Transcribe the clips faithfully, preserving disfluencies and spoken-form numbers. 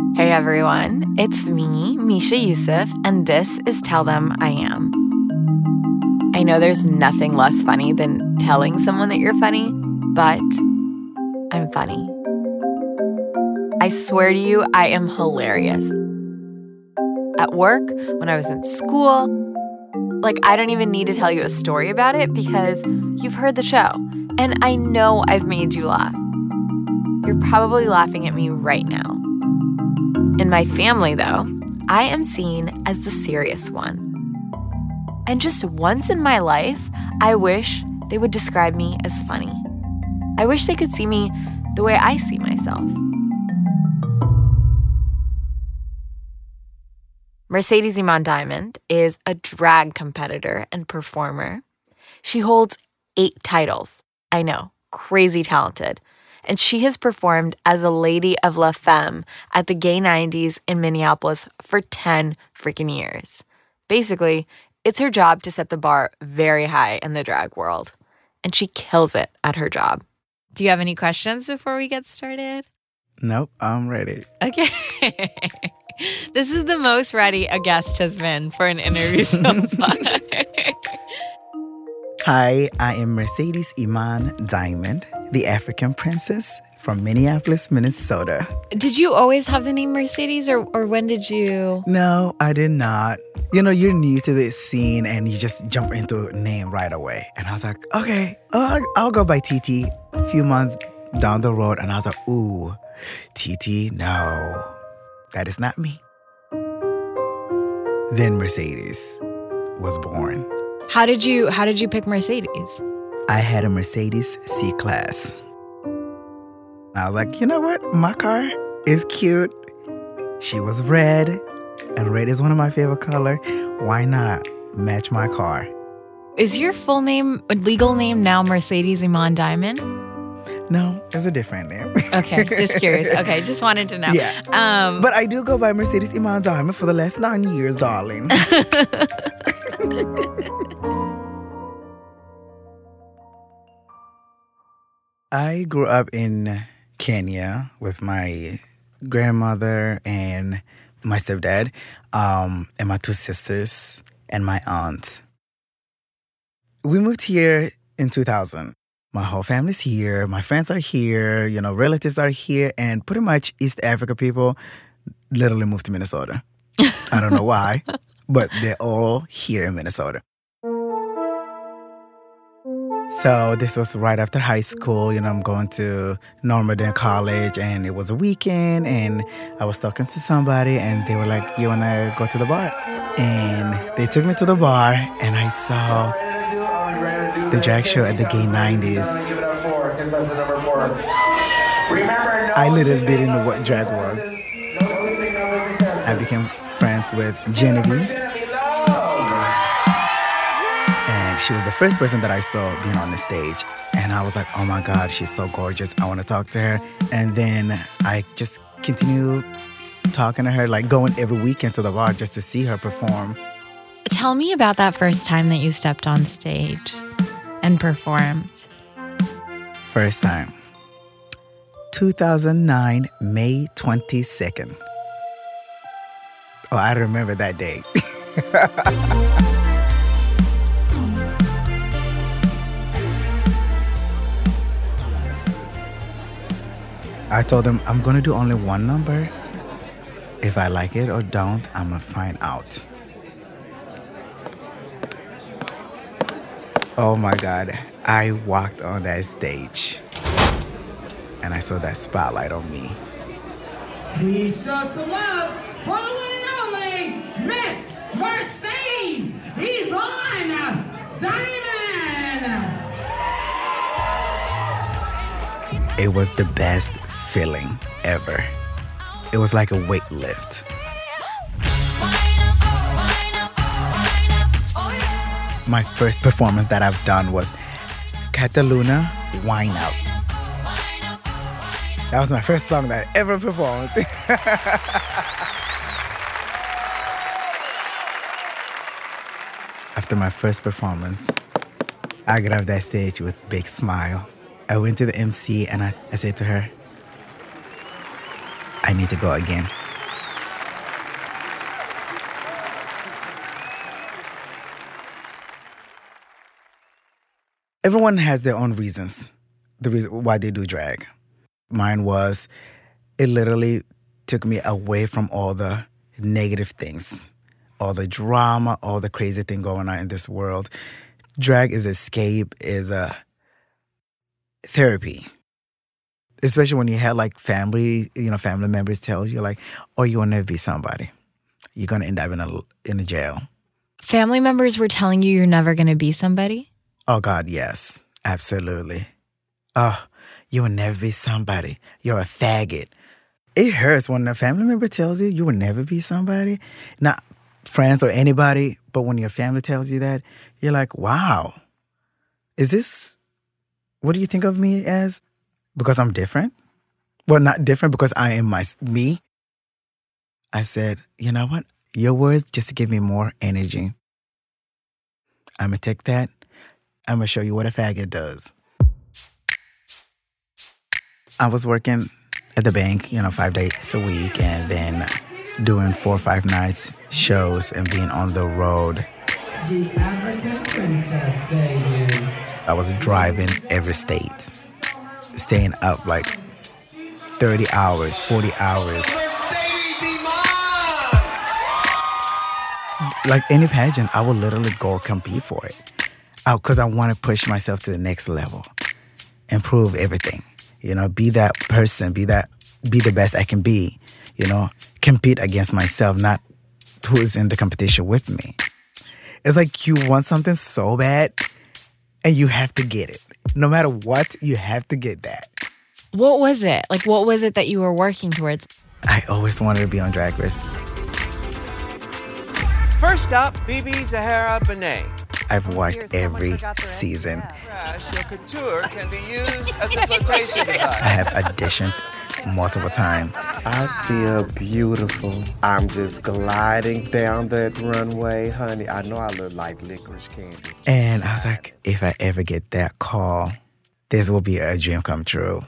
Hey everyone, it's me, Misha Yusuf, and this is Tell Them I Am. I know there's nothing less funny than telling someone that you're funny, but I'm funny. I swear to you, I am hilarious. At work, when I was in school, like I don't even need to tell you a story about it because you've heard the show, and I know I've made you laugh. You're probably laughing at me right now. In my family, though, I am seen as the serious one. And just once in my life, I wish they would describe me as funny. I wish they could see me the way I see myself. Mercedes Iman Diamond is a drag competitor and performer. She holds eight titles. I know, crazy talented. And she has performed as a lady of La Femme at the Gay nineties in Minneapolis for ten freaking years. Basically, it's her job to set the bar very high in the drag world. And she kills it at her job. Do you have any questions before we get started? Nope, I'm ready. Okay. This is the most ready a guest has been for an interview so far. Hi, I am Mercedes Iman Diamond, the African princess from Minneapolis, Minnesota. Did you always have the name Mercedes, or, or when did you? No, I did not. You know, you're new to this scene and you just jump into a name right away. And I was like, okay, uh, I'll go by T T. A few months down the road, and I was like, ooh, T T, no, that is not me. Then Mercedes was born. How did you how did you pick Mercedes? I had a Mercedes C-Class. I was like, you know what? My car is cute. She was red, and red is one of my favorite colors. Why not match my car? Is your full name, legal name now Mercedes Iman Diamond? No, it's a different name. Okay, just curious. Okay, just wanted to know. Yeah. Um, but I do go by Mercedes Iman Diamond for the last nine years, darling. I grew up in Kenya with my grandmother and my stepdad, um, and my two sisters and my aunt. We moved here in two thousand. My whole family's here. My friends are here. You know, relatives are here. And pretty much East Africa people literally moved to Minnesota. I don't know why, but they're all here in Minnesota. So this was right after high school. You know, I'm going to Normandy College, and it was a weekend, and I was talking to somebody, and they were like, you want to go to the bar? And they took me to the bar, and I saw the drag show at the Gay nineties. I literally didn't know what drag was. I became friends with Genevieve. And she was the first person that I saw being on the stage. And I was like, oh my God, she's so gorgeous. I want to talk to her. And then I just continued talking to her, like going every weekend to the bar just to see her perform. Tell me about that first time that you stepped on stage and performed. First time. two thousand nine, May twenty-second. Oh, I remember that day. I told them I'm going to do only one number. If I like it or don't, I'm going to find out. Oh my God. I walked on that stage and I saw that spotlight on me. Please show some love for the one and only Miss Mercedes Iman Diamond. It was the best feeling ever. It was like a weight lift. My first performance that I've done was Cataluna Wine Out. That was my first song that I ever performed. After my first performance, I got off that stage with a big smile. I went to the M C and I, I said to her, I need to go again. everyone has their own reasons, the reason why they do drag. Mine was, it literally took me away from all the negative things, all the drama, all the crazy thing going on in this world. Drag is escape, is a therapy. Especially when you have like family, you know, family members tell you like, oh, you will never be somebody. You're going to end up in a, in a jail. Family members were telling you you're never going to be somebody? Oh, God, yes. Absolutely. Oh, you will never be somebody. You're a faggot. It hurts when a family member tells you you will never be somebody. Not friends or anybody, but when your family tells you that, you're like, wow, is this, what do you think of me as? Because I'm different? Well, not different because I am my me. I said, you know what? Your words just give me more energy. I'm going to take that. I'm going to show you what a faggot does. I was working at the bank, you know, five days a week, and then doing four or five nights shows and being on the road. The African princess, baby. I was driving every state, staying up like thirty hours, forty hours. Like any pageant, I would literally go compete for it. Because I want to push myself to the next level, improve everything. You know, be that person, be that, be the best I can be. You know, compete against myself, not who's in the competition with me. It's like you want something so bad, and you have to get it. No matter what, you have to get that. What was it? Like, what was it that you were working towards? I always wanted to be on Drag Race. First up, Bibi Zahara Benet. I've watched every season. Your couture can be used as a flotation device. I have auditioned multiple times. I feel beautiful. I'm just gliding down that runway, honey. I know I look like licorice candy. And I was like, if I ever get that call, this will be a dream come true.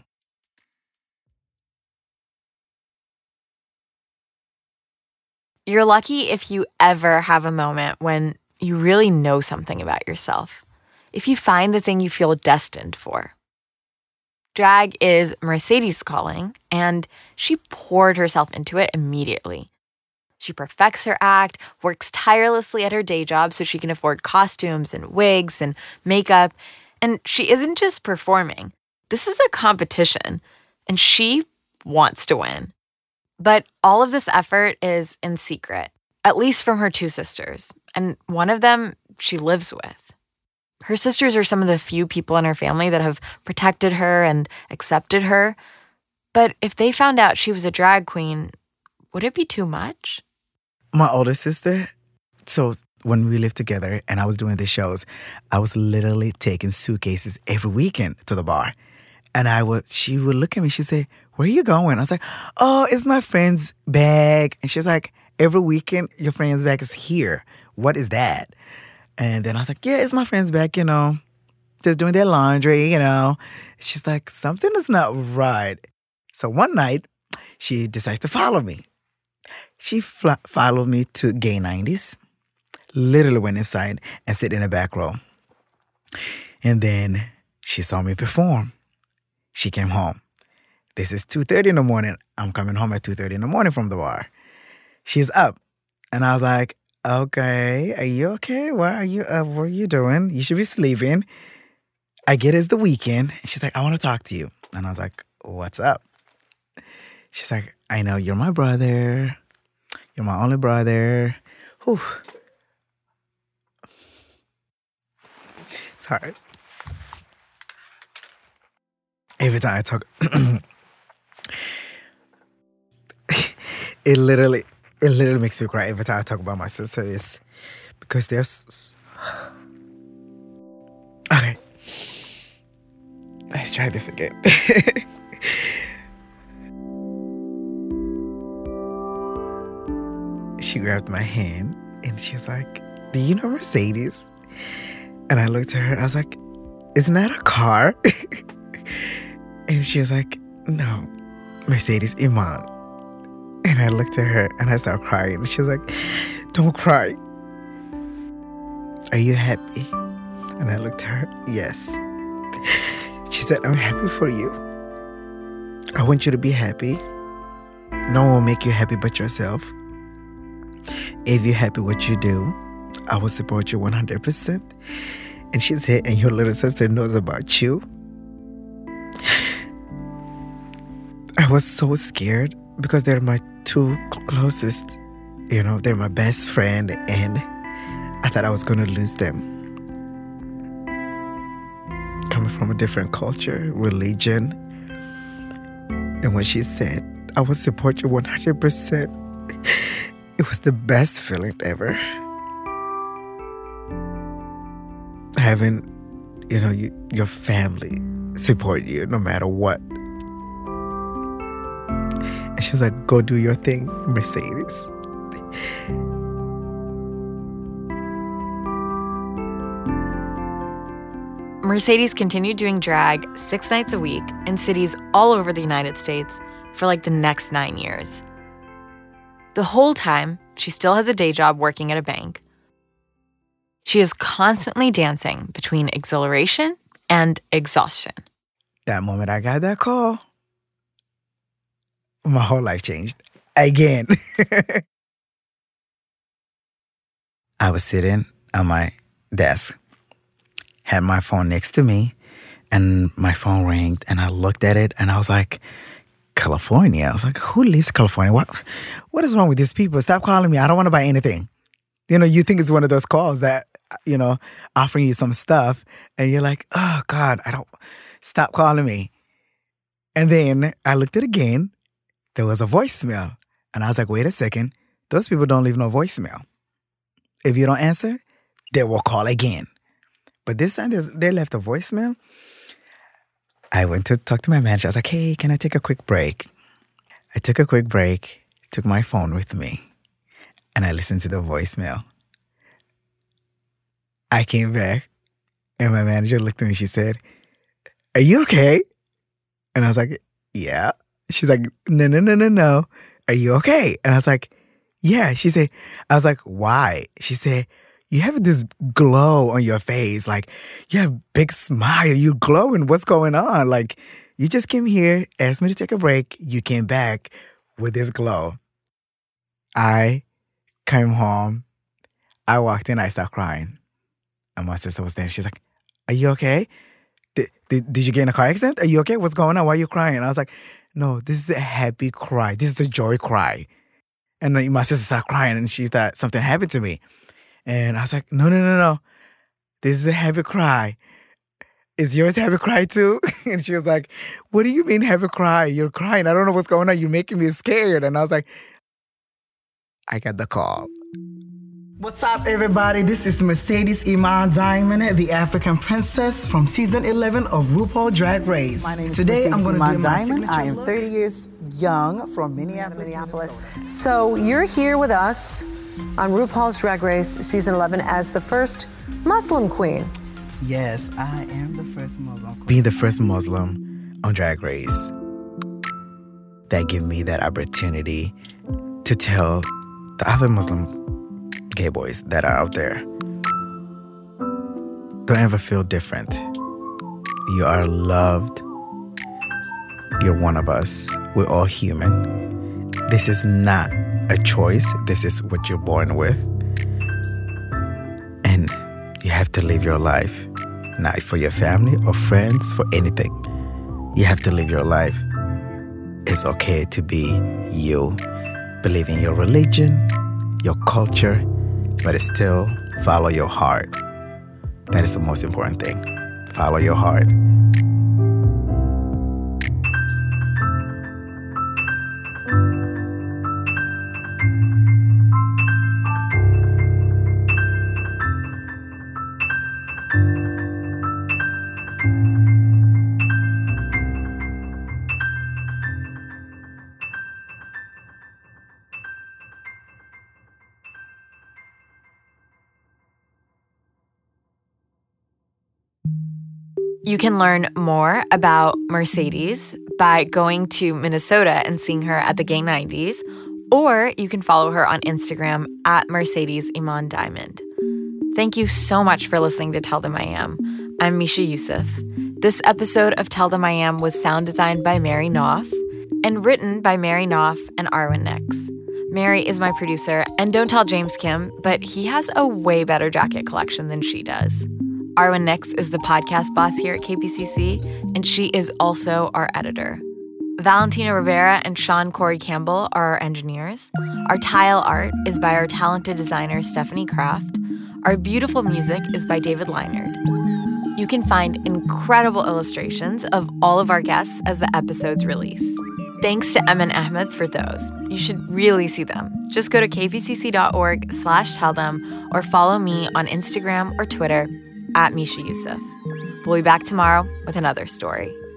You're lucky if you ever have a moment when you really know something about yourself. If you find the thing you feel destined for. Drag is Mercedes' calling, and she poured herself into it immediately. She perfects her act, works tirelessly at her day job so she can afford costumes and wigs and makeup, and she isn't just performing. This is a competition, and she wants to win. But all of this effort is in secret, at least from her two sisters, and one of them she lives with. Her sisters are some of the few people in her family that have protected her and accepted her. But if they found out she was a drag queen, would it be too much? My older sister, so when we lived together and I was doing the shows, I was literally taking suitcases every weekend to the bar. And I would, she would look at me, she'd say, where are you going? I was like, oh, it's my friend's bag. And she's like, every weekend, your friend's bag is here. What is that? And then I was like, yeah, it's my friend's bag, you know, just doing their laundry, you know. She's like, something is not right. So one night, she decides to follow me. She fl- followed me to Gay nineties, literally went inside and sit in the back row. And then she saw me perform. She came home. This is two thirty in the morning. I'm coming home at two thirty in the morning from the bar. She's up. And I was like, okay, are you okay? What are you, uh, what are you doing? You should be sleeping. I get it's the weekend. She's like, I want to talk to you. And I was like, what's up? She's like, I know you're my brother. You're my only brother. Whew. Sorry. Every time I talk, it literally, it literally makes me cry every time I talk about my sister. Is because there's. Okay, let's try this again. She grabbed my hand and she was like, "Do you know Mercedes?" And I looked at her. I was like, "Isn't that a car?" And she was like, no, Mercedes Iman. And I looked at her and I started crying. She was like, don't cry. Are you happy? And I looked at her, yes. She said, I'm happy for you. I want you to be happy. No one will make you happy but yourself. If you're happy what you do, I will support you one hundred percent. And she said, and your little sister knows about you. I was so scared because they're my two closest, you know, they're my best friend, and I thought I was going to lose them. Coming from a different culture, religion. And when she said, I will support you one hundred percent, it was the best feeling ever. Having, you know, you, your family support you no matter what. And she was like, go do your thing, Mercedes. Mercedes continued doing drag six nights a week in cities all over the United States for like the next nine years. The whole time, she still has a day job working at a bank. She is constantly dancing between exhilaration and exhaustion. That moment I got that call, my whole life changed again. I was sitting on my desk, had my phone next to me, and my phone rang, and I looked at it, and I was like, California? I was like, who leaves California? What, what is wrong with these people? Stop calling me. I don't want to buy anything. You know, you think it's one of those calls that, you know, offering you some stuff, and you're like, oh, God, I don't, stop calling me. And then I looked at it again. There was a voicemail. And I was like, wait a second. Those people don't leave no voicemail. If you don't answer, they will call again. But this time they left a voicemail. I went to talk to my manager. I was like, hey, can I take a quick break? I took a quick break, took my phone with me, and I listened to the voicemail. I came back, and my manager looked at me. She said, are you okay? And I was like, yeah. She's like, no, no, no, no, no. Are you okay? And I was like, yeah. She said, I was like, why? She said, you have this glow on your face. Like, you have a big smile. You're glowing. What's going on? Like, you just came here, asked me to take a break. You came back with this glow. I came home. I walked in. I started crying. And my sister was there. She's like, are you okay? Did, did, did you get in a car accident? Are you okay? What's going on? Why are you crying? And I was like, no, this is a happy cry. This is a joy cry. And then my sister started crying, and she thought something happened to me. And I was like, no, no, no, no. This is a happy cry. Is yours a happy cry too? And she was like, what do you mean happy cry? You're crying. I don't know what's going on. You're making me scared. And I was like, I got the call. What's up, everybody? This is Mercedes Iman Diamond, the African princess from season eleven of RuPaul Drag Race. My name is Today, Mercedes I'm going to Iman do my Diamond. I am look. thirty years young from Minneapolis, Minneapolis. So you're here with us on RuPaul's Drag Race season eleven as the first Muslim queen. Yes, I am the first Muslim queen. Being the first Muslim on Drag Race, that gave me that opportunity to tell the other Muslim gay boys that are out there, don't ever feel different. You are loved. You're one of us. We're all human. This is not a choice. This is what you're born with. And you have to live your life, not for your family or friends, for anything. You have to live your life. It's okay to be you. Believe in your religion, your culture, but still follow your heart. That is the most important thing. Follow your heart. You can learn more about Mercedes by going to Minnesota and seeing her at the Gay nineties, or you can follow her on Instagram at Mercedes Iman Diamond. Thank you so much for listening to Tell Them I Am. I'm Misha Yusuf. This episode of Tell Them I Am was sound designed by Mary Knopf and written by Mary Knopf and Arwen Nix. Mary is my producer, and don't tell James Kim, but he has a way better jacket collection than she does. Arwen Nix is the podcast boss here at K P C C, and she is also our editor. Valentina Rivera and Sean Corey Campbell are our engineers. Our tile art is by our talented designer, Stephanie Kraft. Our beautiful music is by David Leinard. You can find incredible illustrations of all of our guests as the episodes release. Thanks to Emin Ahmed for those. You should really see them. Just go to kpcc.org slash tell them or follow me on Instagram or Twitter at Misha Youssef. We'll be back tomorrow with another story.